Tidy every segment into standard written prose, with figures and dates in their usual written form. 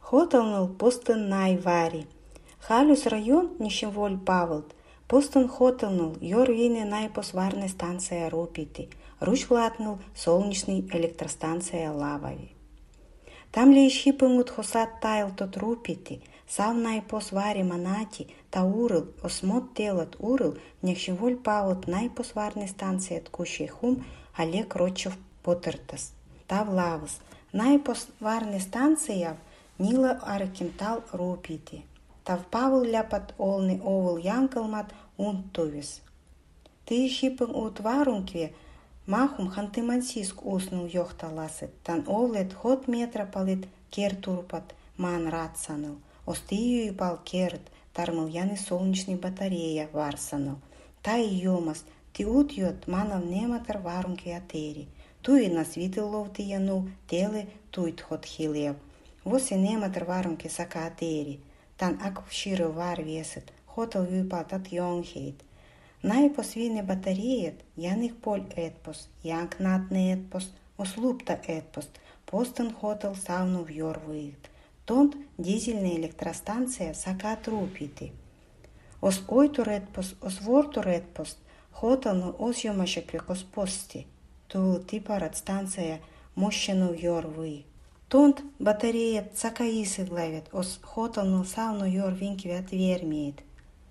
Хоталныл постын най вари. Халюс район нищеволь павлт. Постын хоталныл йор вине най посварная станция Рупити. Ручлатныл солнечный электростанция Лавави. Там ли ищипынгут хосат тайл тот Рупити. Сав най посвари манати та урыл осмот телот урыл нищеволь павлт най посварная станция ткущий хум Олег Ротчев потертас. Тав лавас. Най посварная станция Нила аркемтал Рупити. Тав Павел ляпат олны овыл янкалмат унтувис. Ты щипын ут варункве махум хантымансиск уснул йохталасет. Тан овлет хот метра палит кертурпат ман ратсаныл. Остию и пал керт, тармыл яны солнечный батарея варсаныл. Тай йомас, ты ут йот манав нематар варункве атери. Туи насвитыл ловты яну, теле туит хот хилев. Воси нематар варункве сака атери. Тан ак вширы вар весет, хотал випат от йонгхейт. Най посвине батареет, яных поль этпос, янк натне этпос, ослупта этпост, постен хотал сауну в йор выйт. Тонт дизельная электростанция сака Рупити. Ос ойтур этпос, ос вортур этпост, хотал но ос йомашекве коспости. Ту типарат станция мощену в йор вы. Тонт батарея цакаисы главит, ос хотал но сауну йор винкве отвермеет.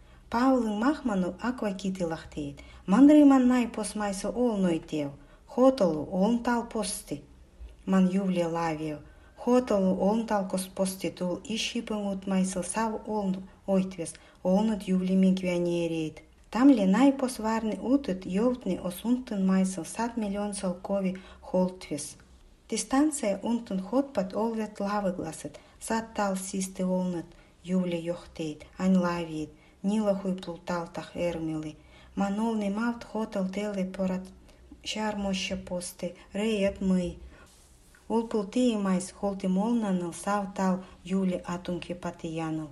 Павлын махману аквакиты лахтеет. Мандры маннай посмайса олной тев. Хоталу олнтал пости. Ман ювле лавио. Хоталу олнтал коспости тул ищипын утмайсыл сав олн ойтвес. Олнут ювле минквянерейт. Там ли най посварны утыт йовтны осунтын майсыл сад миллион салкови холтвес. Дистанция унтын хотпат олвет лавы гласет. Сад тал систы олнут ювле йохтейт. Ань лавиет. Нила хуй плуталтах эрмили. Манолный мавт хотел теле порад шармоще посты, реят мы. Улпыл ты и майс холты молнаныл савтал юли атунки патияныл.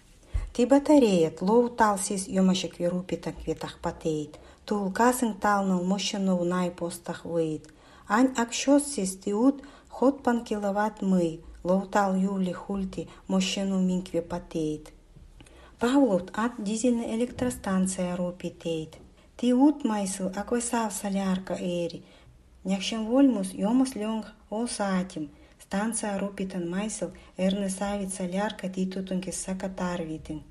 Ты батареет, лоу талсис йомашек верупитак ветах патеет. Тул касың талныл мощенов най постах выйт. Ань акшоссис ты ут хотпан киловатт мы. Лоу тал юли хульти мощену минкве патеет. Павлут от дизельная электростанция Рупитейт. Ты ут майсыл аквасав солярка эри. Няхшем вольмус йомас лёнг осатим. Станция Рупитан майсыл эрнесавит солярка титутунки сакатарвитин.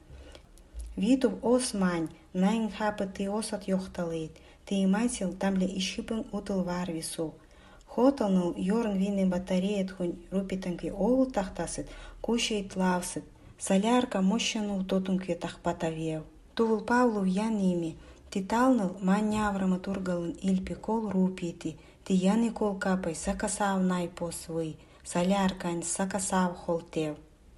Виту османь найн хапы ты осат йохталейт. Ты майсыл тамле ищипын утыл варвису. Хоталнул йорн вины батареет хунь Рупитанки оул тахтасыт, кушает лавсыт. Солярка мощану тотункве тахпатавев. Тувыл Павлов яними, ти талныл маняврама тургалын ильпи кол Рупити, ти яны кол капай сакасав най посвый, соляркань сакасав холтев.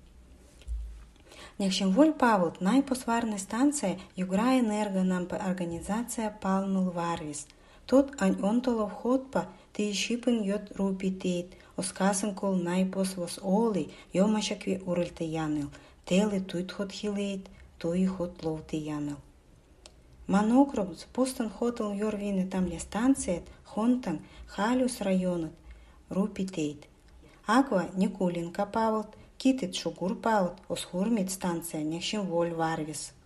Нехшем воль Павлот най посварная станция югра энерго нам организация палнул варвис. Тот ань онтолов хотпа ти шипын йот Рупитейт, оскасын кол най посвос олы, йомашакве урыльты яныл. Теле туит хот хилейт, туи хот ловты яныл. Манокроб постан хотал йорвины там ли станциет, хонтан, халюс районат, Рупитейт. Аква Никулинка павлт, китет шугур павлт, осхурмит станция, нехшим воль варвис.